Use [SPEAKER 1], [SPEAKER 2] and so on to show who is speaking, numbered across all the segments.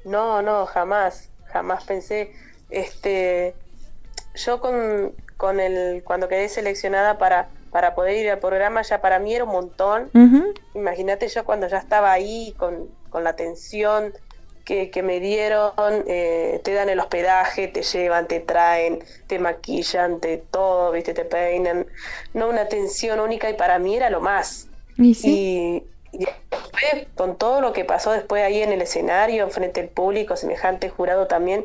[SPEAKER 1] No, jamás pensé, yo cuando quedé seleccionada para poder ir al programa, ya para mí era un montón.
[SPEAKER 2] Uh-huh.
[SPEAKER 1] Imagínate yo cuando ya estaba ahí con la atención que me dieron, te dan el hospedaje, te llevan, te traen, te maquillan, te todo, ¿viste? Te peinan, no, una atención única, y para mí era lo más.
[SPEAKER 2] ¿Y sí?
[SPEAKER 1] Y después, con todo lo que pasó después ahí en el escenario, frente al público, semejante jurado también,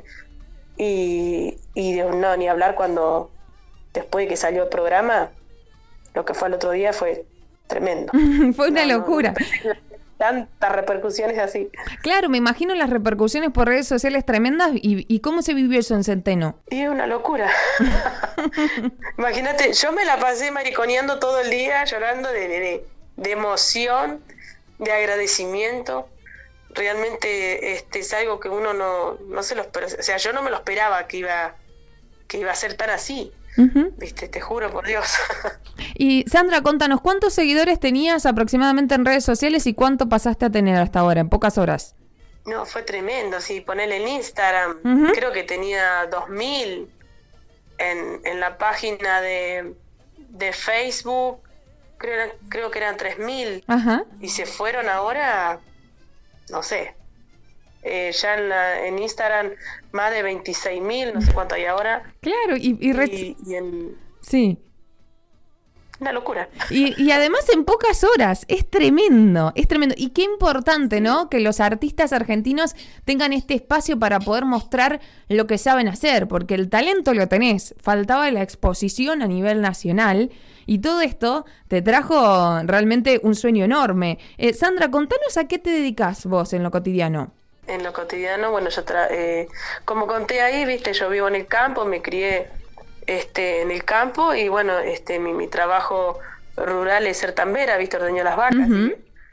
[SPEAKER 1] y no, ni hablar cuando, después de que salió el programa, lo que fue el otro día fue tremendo.
[SPEAKER 2] Fue una locura.
[SPEAKER 1] Tantas repercusiones así.
[SPEAKER 2] Claro, me imagino las repercusiones por redes sociales tremendas. ¿Y cómo se vivió eso en Centeno?
[SPEAKER 1] Y es una locura. Imagínate, yo me la pasé mariconeando todo el día, llorando de emoción, de agradecimiento. Realmente es algo que uno no se lo espera. O sea, yo no me lo esperaba que iba a ser tan así.
[SPEAKER 2] Uh-huh.
[SPEAKER 1] ¿Viste? Te juro por Dios.
[SPEAKER 2] Y Sandra, contanos, ¿cuántos seguidores tenías aproximadamente en redes sociales y cuánto pasaste a tener hasta ahora, en pocas horas?
[SPEAKER 1] No, fue tremendo. Sí, ponele en Instagram.
[SPEAKER 2] Uh-huh.
[SPEAKER 1] Creo que tenía 2000 en la página de Facebook. Creo que eran 3000.
[SPEAKER 2] Ajá.
[SPEAKER 1] Y se fueron ahora, no sé. Ya en Instagram más de 26.000, no sé cuánto hay ahora.
[SPEAKER 2] Claro, sí.
[SPEAKER 1] Una locura.
[SPEAKER 2] Y además en pocas horas, es tremendo. Y qué importante, ¿no? Que los artistas argentinos tengan este espacio para poder mostrar lo que saben hacer, porque el talento lo tenés, faltaba la exposición a nivel nacional, y todo esto te trajo realmente un sueño enorme. Sandra, contanos a qué te dedicás vos en lo cotidiano.
[SPEAKER 1] En lo cotidiano, bueno, yo como conté ahí, viste, yo vivo en el campo, me crié en el campo, y bueno, mi trabajo rural es ser tambera, viste, ordeño las vacas.
[SPEAKER 2] Uh-huh.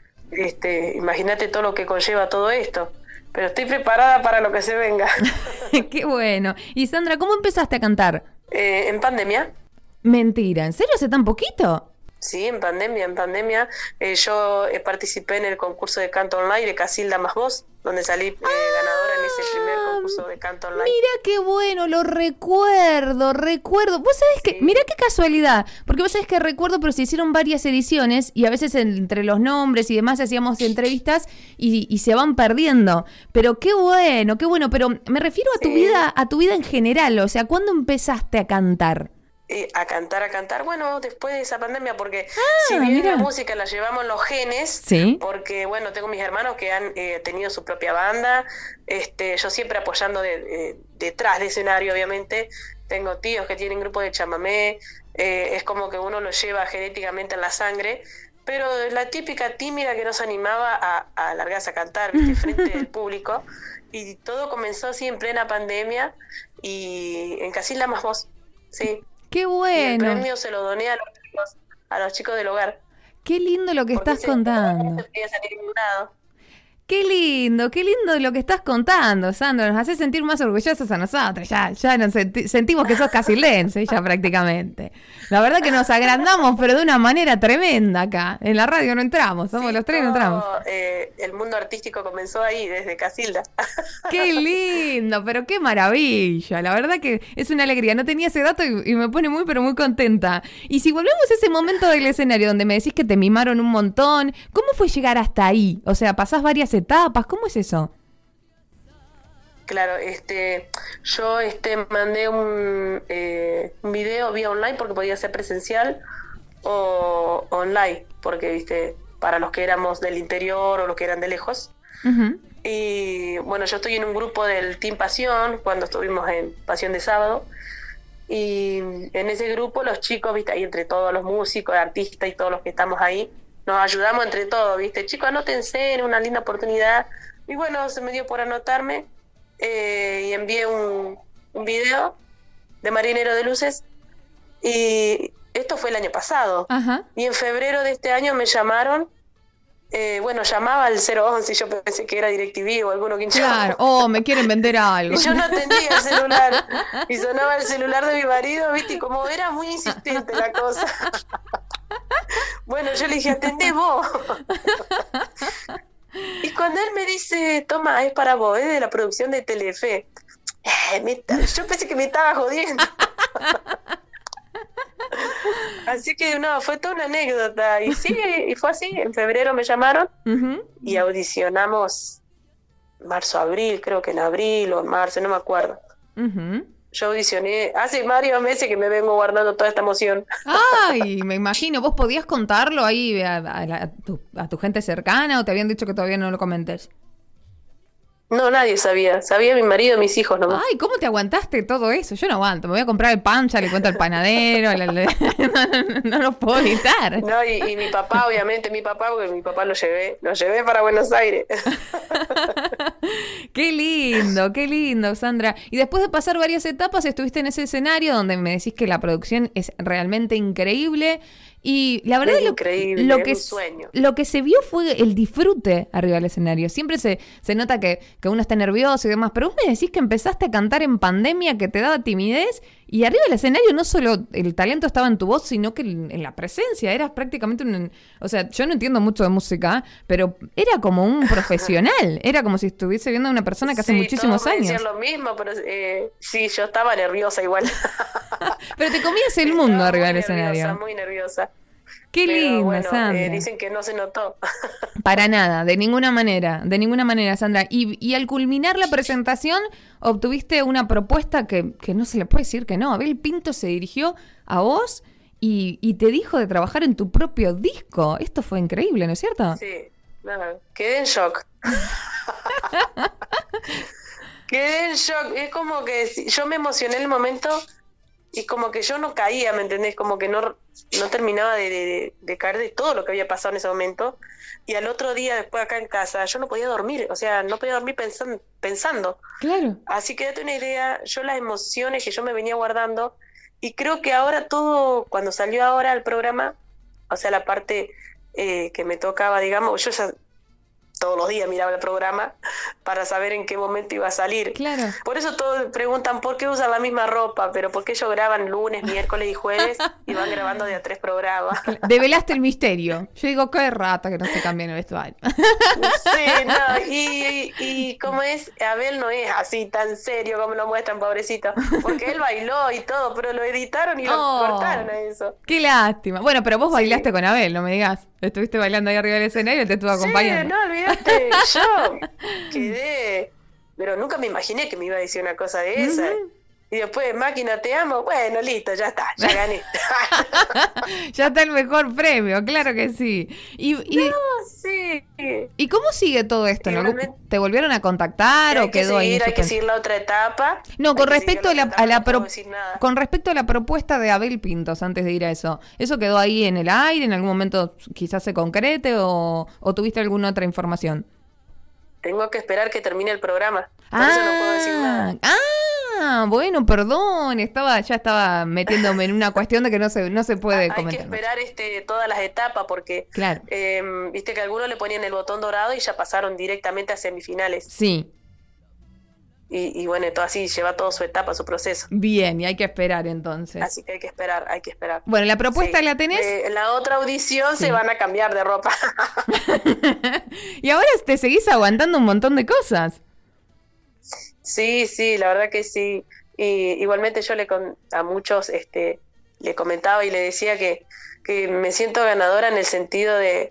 [SPEAKER 1] Imagínate todo lo que conlleva todo esto, pero estoy preparada para lo que se venga.
[SPEAKER 2] Qué bueno. Y Sandra, ¿cómo empezaste a cantar?
[SPEAKER 1] En pandemia.
[SPEAKER 2] Mentira, ¿en serio hace tan poquito?
[SPEAKER 1] Sí, en pandemia. Yo participé en el concurso de canto online de Casilda más Voz, donde salí ganadora en ese primer concurso de canto online.
[SPEAKER 2] Mira qué bueno, lo recuerdo. Vos sabés que, mira qué casualidad, porque vos sabés que recuerdo, pero se hicieron varias ediciones y a veces entre los nombres y demás hacíamos entrevistas y se van perdiendo. Pero qué bueno, pero me refiero a tu vida en general, o sea, ¿cuándo empezaste a cantar?
[SPEAKER 1] A cantar, bueno, después de esa pandemia, porque si bien
[SPEAKER 2] mira,
[SPEAKER 1] la música la llevamos en los genes,
[SPEAKER 2] ¿sí?
[SPEAKER 1] Porque bueno, tengo mis hermanos que han tenido su propia banda, yo siempre apoyando detrás de escenario, obviamente, tengo tíos que tienen grupos de chamamé, es como que uno lo lleva genéticamente en la sangre, pero la típica tímida que no se animaba a largarse a cantar, ¿viste? Frente del público, y todo comenzó así en plena pandemia, y en Casilda más Voz, sí.
[SPEAKER 2] ¡Qué bueno!
[SPEAKER 1] Y el premio se lo doné a los chicos del hogar.
[SPEAKER 2] ¡Qué lindo lo que estás contando!
[SPEAKER 1] No se podía salir en ningún lado.
[SPEAKER 2] Qué lindo lo que estás contando, Sandra. Nos hace sentir más orgullosos a nosotros. Ya nos sentimos que sos casildense, ya prácticamente. La verdad que nos agrandamos, pero de una manera tremenda acá. En la radio no entramos, somos los tres, no entramos.
[SPEAKER 1] El mundo artístico comenzó ahí, desde Casilda.
[SPEAKER 2] Qué lindo, pero qué maravilla. La verdad que es una alegría. No tenía ese dato y me pone muy, pero muy contenta. Y si volvemos a ese momento del escenario donde me decís que te mimaron un montón, ¿cómo fue llegar hasta ahí? O sea, pasás varias etapas, ¿cómo es eso?
[SPEAKER 1] Claro, yo mandé un video vía online porque podía ser presencial o online, porque viste, para los que éramos del interior o los que eran de lejos.
[SPEAKER 2] Uh-huh.
[SPEAKER 1] Y bueno, yo estoy en un grupo del Team Pasión, cuando estuvimos en Pasión de Sábado, y en ese grupo los chicos, viste, ahí entre todos los músicos, artistas y todos los que estamos ahí, nos ayudamos entre todos, viste, chicos, anótense, era una linda oportunidad. Y bueno, se me dio por anotarme, y envié un video de Marinero de Luces, y esto fue el año pasado.
[SPEAKER 2] Ajá.
[SPEAKER 1] Y en febrero de este año me llamaron, llamaba al 011 y yo pensé que era DirecTV o alguno que hinchaba.
[SPEAKER 2] Claro, me quieren vender algo.
[SPEAKER 1] Y yo no atendía el celular, y sonaba el celular de mi marido, viste, y como era muy insistente la cosa. Bueno, yo le dije, atendé vos. Y cuando él me dice, toma, es para vos, es de la producción de Telefe. Yo pensé que me estaba jodiendo. Así que no, fue toda una anécdota. Y sí, y fue así. En febrero me llamaron y audicionamos marzo, abril, creo que en abril o en marzo, no me acuerdo. Yo audicioné hace varios meses que me vengo guardando toda esta emoción.
[SPEAKER 2] Ay, me imagino. ¿Vos podías contarlo ahí a tu gente cercana o te habían dicho que todavía no lo comentes?
[SPEAKER 1] No, nadie sabía. Sabía mi marido y mis hijos nomás.
[SPEAKER 2] Ay, ¿cómo te aguantaste todo eso? Yo no aguanto. Me voy a comprar el pan, ya le cuento al panadero. No lo puedo evitar.
[SPEAKER 1] No, y mi papá, obviamente, porque mi papá lo llevé para Buenos Aires.
[SPEAKER 2] Qué lindo, Sandra. Y después de pasar varias etapas, estuviste en ese escenario donde me decís que la producción es realmente increíble. Y la verdad
[SPEAKER 1] es increíble, es un sueño.
[SPEAKER 2] Lo que se vio fue el disfrute arriba del escenario. Siempre se nota que uno está nervioso y demás, pero vos me decís que empezaste a cantar en pandemia, que te daba timidez, y arriba del escenario no solo el talento estaba en tu voz, sino que en la presencia. Eras prácticamente o sea, yo no entiendo mucho de música, pero era como un profesional. Era como si estuviese viendo a una persona que hace muchísimos años.
[SPEAKER 1] Sí, lo mismo, pero sí, yo estaba nerviosa igual.
[SPEAKER 2] Pero te comías el mundo arriba del escenario.
[SPEAKER 1] Muy nerviosa.
[SPEAKER 2] Qué lindo, bueno, Sandra.
[SPEAKER 1] Dicen que no se notó.
[SPEAKER 2] Para nada, de ninguna manera, Sandra. Y al culminar la presentación, obtuviste una propuesta que no se le puede decir que no. Abel Pinto se dirigió a vos y te dijo de trabajar en tu propio disco. Esto fue increíble, ¿no es cierto?
[SPEAKER 1] Sí, quedé en shock. Quedé en shock. Es como que yo me emocioné en el momento y como que yo no caía, ¿me entendés? Como que no terminaba de caer de todo lo que había pasado en ese momento. Y al otro día, después acá en casa, yo no podía dormir. O sea, no podía dormir pensando.
[SPEAKER 2] Claro.
[SPEAKER 1] Así que date una idea, yo las emociones que yo me venía guardando, y creo que ahora todo, cuando salió ahora el programa, o sea, la parte que me tocaba, digamos, yo ya todos los días miraba el programa para saber en qué momento iba a salir.
[SPEAKER 2] Claro.
[SPEAKER 1] Por eso todos preguntan por qué usan la misma ropa, pero por qué ellos graban lunes, miércoles y jueves y van grabando de a 3 programas.
[SPEAKER 2] Develaste el misterio. Yo digo, qué rata que no se cambien el vestuario.
[SPEAKER 1] Sí, no, y como es, Abel no es así tan serio como lo muestran, pobrecito, porque él bailó y todo, pero lo editaron y lo cortaron a eso.
[SPEAKER 2] Qué lástima. Bueno, pero vos bailaste con Abel, no me digas. Estuviste bailando ahí arriba del escenario y te estuvo acompañando.
[SPEAKER 1] Sí, no, olvídate, yo quedé, pero nunca me imaginé que me iba a decir una cosa de esa. Y después, máquina, te amo. Bueno, listo, ya está, ya gané.
[SPEAKER 2] Ya está el mejor premio, claro que sí.
[SPEAKER 1] Sí.
[SPEAKER 2] ¿Y cómo sigue todo esto? ¿No? ¿Te volvieron a contactar o quedó ahí?
[SPEAKER 1] Hay que seguir la otra etapa.
[SPEAKER 2] No, con respecto con respecto a la propuesta de Abel Pintos, antes de ir a eso, ¿eso quedó ahí en el aire? ¿En algún momento quizás se concrete o tuviste alguna otra información?
[SPEAKER 1] Tengo que esperar que termine el programa. Por eso no puedo decir nada.
[SPEAKER 2] Bueno, perdón, ya estaba metiéndome en una cuestión de que no se puede comentar.
[SPEAKER 1] Hay que esperar todas las etapas porque
[SPEAKER 2] claro.
[SPEAKER 1] Viste que algunos le ponían el botón dorado y ya pasaron directamente a semifinales.
[SPEAKER 2] Sí.
[SPEAKER 1] Y bueno, todo así lleva toda su etapa, su proceso.
[SPEAKER 2] Bien, y hay que esperar entonces.
[SPEAKER 1] Así que hay que esperar.
[SPEAKER 2] Bueno, ¿la propuesta la tenés?
[SPEAKER 1] En la otra audición se van a cambiar de ropa.
[SPEAKER 2] Y ahora te seguís aguantando un montón de cosas.
[SPEAKER 1] Sí, la verdad que sí. Y igualmente yo a muchos le comentaba y le decía que me siento ganadora en el sentido de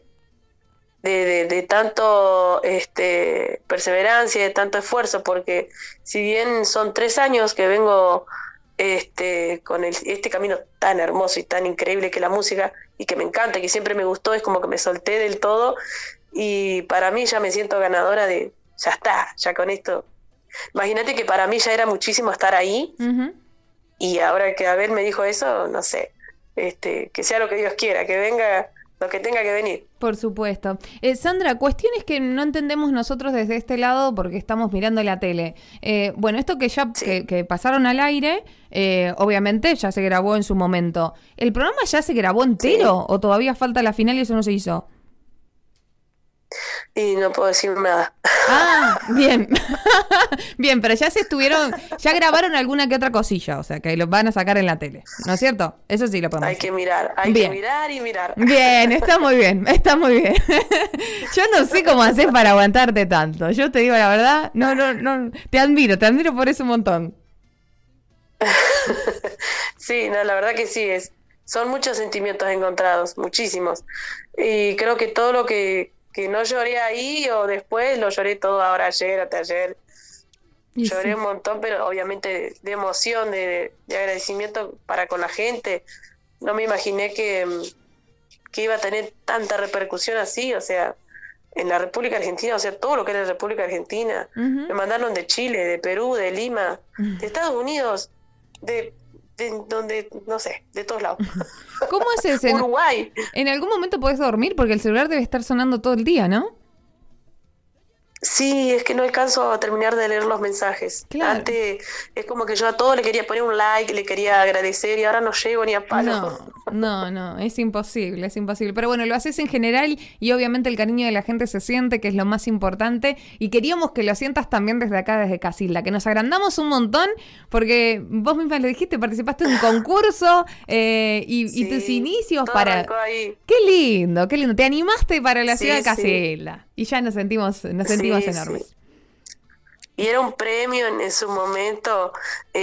[SPEAKER 1] tanto perseverancia y de tanto esfuerzo, porque si bien son 3 años que vengo con este camino tan hermoso y tan increíble que la música, y que me encanta, que siempre me gustó, es como que me solté del todo, y para mí ya me siento ganadora ya está, ya con esto. Imagínate que para mí ya era muchísimo estar ahí, y ahora que Abel me dijo eso, no sé, que sea lo que Dios quiera, que venga lo que tenga que venir.
[SPEAKER 2] Por supuesto. Sandra, cuestiones que no entendemos nosotros desde este lado porque estamos mirando la tele. Bueno, esto que ya que pasaron al aire, obviamente ya se grabó en su momento. ¿El programa ya se grabó entero o todavía falta la final y eso no se hizo?
[SPEAKER 1] y no puedo decir nada.
[SPEAKER 2] Ah, bien. Bien, pero ya grabaron alguna que otra cosilla, o sea, que lo van a sacar en la tele, ¿no es cierto? Eso sí lo podemos
[SPEAKER 1] Hay
[SPEAKER 2] decir.
[SPEAKER 1] que mirar, hay
[SPEAKER 2] Bien.
[SPEAKER 1] que mirar y mirar.
[SPEAKER 2] Bien, está muy bien, está muy bien. Yo no sé cómo haces para aguantarte tanto. Yo te digo la verdad, no, te admiro por eso un montón.
[SPEAKER 1] Sí, no, la verdad que sí, son muchos sentimientos encontrados, muchísimos. Y creo que todo lo que no lloré ahí o después, lo lloré todo ahora, ayer, hasta ayer.
[SPEAKER 2] Y
[SPEAKER 1] Lloré
[SPEAKER 2] sí.
[SPEAKER 1] un montón, pero obviamente de emoción, de agradecimiento para con la gente. No me imaginé que iba a tener tanta repercusión así, o sea, en la República Argentina, o sea, todo lo que era la República Argentina.
[SPEAKER 2] Ujú.
[SPEAKER 1] Me mandaron de Chile, de Perú, de Lima, de Estados Unidos, de donde, no sé, de todos lados.
[SPEAKER 2] ¿Cómo es ese?
[SPEAKER 1] Uruguay.
[SPEAKER 2] En algún momento podés dormir porque el celular debe estar sonando todo el día, ¿no?
[SPEAKER 1] Sí, es que no alcanzo a terminar de leer los mensajes.
[SPEAKER 2] Claro.
[SPEAKER 1] Antes es como que yo a todo le quería poner un like, le quería agradecer y ahora no llego ni a palo.
[SPEAKER 2] No, es imposible. Pero bueno, lo haces en general y obviamente el cariño de la gente se siente, que es lo más importante. Y queríamos que lo sientas también desde acá, desde Casilda, que nos agrandamos un montón porque vos misma lo dijiste, participaste en un concurso y
[SPEAKER 1] Sí,
[SPEAKER 2] tus inicios
[SPEAKER 1] todo
[SPEAKER 2] para...
[SPEAKER 1] arrancó ahí.
[SPEAKER 2] Qué lindo. Te animaste para la
[SPEAKER 1] Sí,
[SPEAKER 2] ciudad de
[SPEAKER 1] sí.
[SPEAKER 2] Casilda. Y ya nos sentimos
[SPEAKER 1] Sí,
[SPEAKER 2] enormes.
[SPEAKER 1] sí. Y era un premio en su momento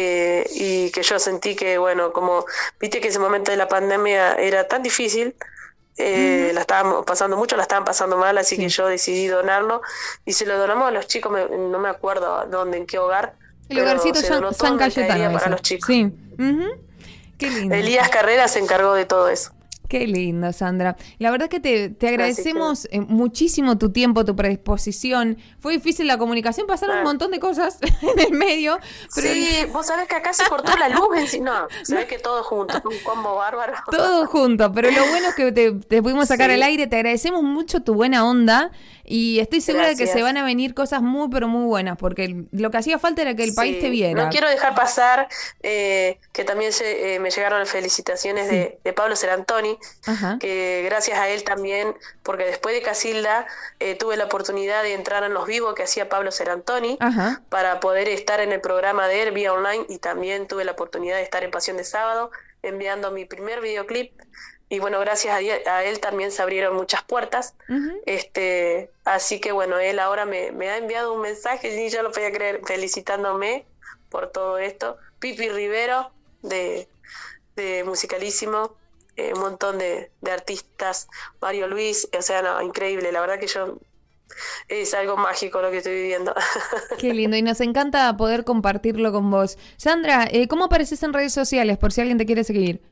[SPEAKER 1] y que yo sentí que, bueno, como viste que ese momento de la pandemia era tan difícil,
[SPEAKER 2] Ujú.
[SPEAKER 1] la estábamos pasando mucho, la estaban pasando mal, así
[SPEAKER 2] Sí.
[SPEAKER 1] que yo decidí donarlo y se lo donamos a los chicos, no me acuerdo a dónde, en qué hogar,
[SPEAKER 2] El
[SPEAKER 1] pero
[SPEAKER 2] hogarcito
[SPEAKER 1] se donó todo
[SPEAKER 2] San
[SPEAKER 1] en
[SPEAKER 2] Cayetano.
[SPEAKER 1] mercadería para
[SPEAKER 2] Ese.
[SPEAKER 1] los chicos.
[SPEAKER 2] Sí. Ujú. Qué lindo.
[SPEAKER 1] Elías Carreras se encargó de todo eso.
[SPEAKER 2] Qué lindo, Sandra. La verdad que te
[SPEAKER 1] Así
[SPEAKER 2] agradecemos muchísimo tu tiempo, tu predisposición. Fue difícil la comunicación, pasaron un montón de cosas en el medio. Pero
[SPEAKER 1] Sí, vos sabés que acá se cortó la luz, no, se ve que todo junto, un combo bárbaro.
[SPEAKER 2] todo junto, pero lo bueno es que te pudimos sacar
[SPEAKER 1] Sí.
[SPEAKER 2] al aire. Te agradecemos mucho tu buena onda y estoy segura de que
[SPEAKER 1] Gracias.
[SPEAKER 2] se van a venir cosas muy, pero muy buenas, porque lo que hacía falta era que el país
[SPEAKER 1] Sí,
[SPEAKER 2] te viera.
[SPEAKER 1] no quiero dejar pasar que también me llegaron las felicitaciones
[SPEAKER 2] Sí.
[SPEAKER 1] de Pablo Serantoni,
[SPEAKER 2] Ajá.
[SPEAKER 1] que gracias a él también, porque después de Casilda tuve la oportunidad de entrar en los vivos que hacía Pablo Serantoni
[SPEAKER 2] Ajá.
[SPEAKER 1] para poder estar en el programa de él vía online y también tuve la oportunidad de estar en Pasión de Sábado enviando mi primer videoclip. Y bueno, gracias a él también se abrieron muchas puertas.
[SPEAKER 2] Ujú.
[SPEAKER 1] Así que bueno, él ahora me ha enviado un mensaje, y yo lo podía creer, felicitándome por todo esto. Pipi Rivero, de Musicalísimo, un montón de artistas, Mario Luis, o sea, no, increíble, la verdad que es algo mágico lo que estoy viviendo.
[SPEAKER 2] Qué lindo, y nos encanta poder compartirlo con vos. Sandra, ¿cómo apareces en redes sociales por si alguien te quiere seguir?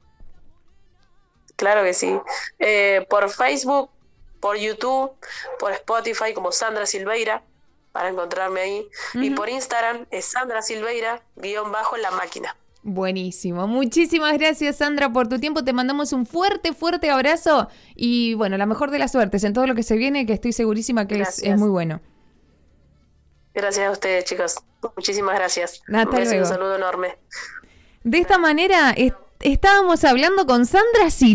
[SPEAKER 1] Claro que sí. Por Facebook, por YouTube, por Spotify como Sandra Silveira, para encontrarme ahí. Y por Instagram es Sandra Silveira, _la máquina.
[SPEAKER 2] Buenísimo. Muchísimas gracias, Sandra, por tu tiempo. Te mandamos un fuerte, fuerte abrazo y bueno, la mejor de las suertes en todo lo que se viene, que estoy segurísima que es muy bueno.
[SPEAKER 1] Gracias a ustedes, chicos. Muchísimas gracias.
[SPEAKER 2] Hasta luego.
[SPEAKER 1] Un saludo enorme.
[SPEAKER 2] De esta manera estábamos hablando con Sandra Silveira.